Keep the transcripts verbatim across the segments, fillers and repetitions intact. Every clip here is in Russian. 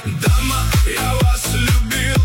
Дама, я вас любил.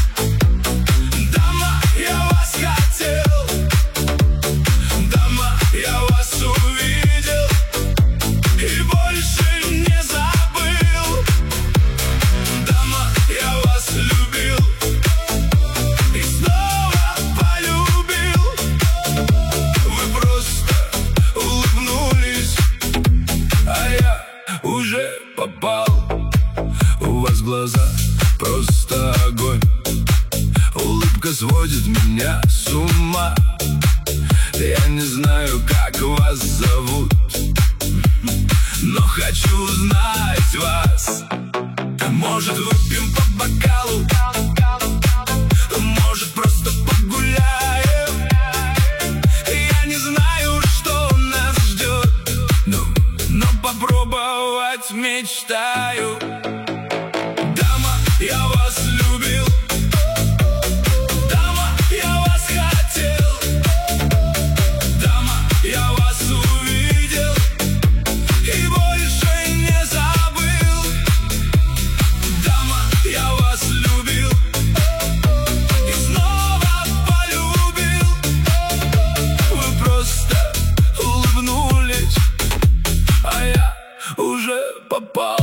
Дама, я вас хотел. Дама, я вас увидел и больше не забыл. Дама, я вас любил и снова полюбил. Вы просто улыбнулись, а я уже попал. У вас глаза просто огонь. Улыбка сводит меня с ума. Я не знаю, как вас зовут, но хочу узнать вас. Может, выпьем по бокалу, может, просто погуляем. Я не знаю, что нас ждет, но, но попробовать мечтаю. Дама, я вас любил. Дама, я вас хотел. Дама, я вас увидел и больше не забыл. Дама, я вас любил и снова полюбил. Вы просто улыбнулись, а я уже попал.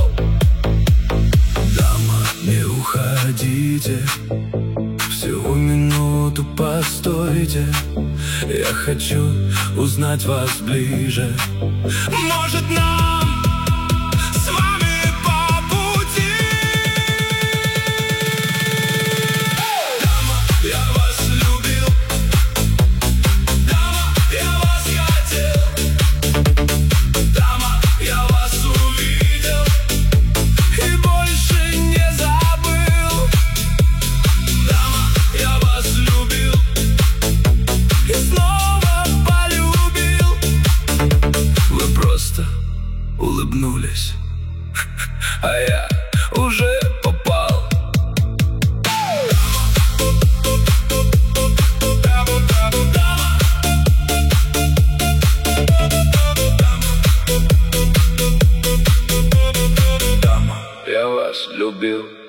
Дама, не уходите, всего минуту постойте. Я хочу узнать вас ближе. Может, нам с вами по пути? Дама, я вас любил. Дама, я вас хотел. Дама, я вас увидел и больше не забыл. Дама, я вас любил и снова полюбил. Вы просто улыбнулись, а я уже попал. Дама, я вас любил.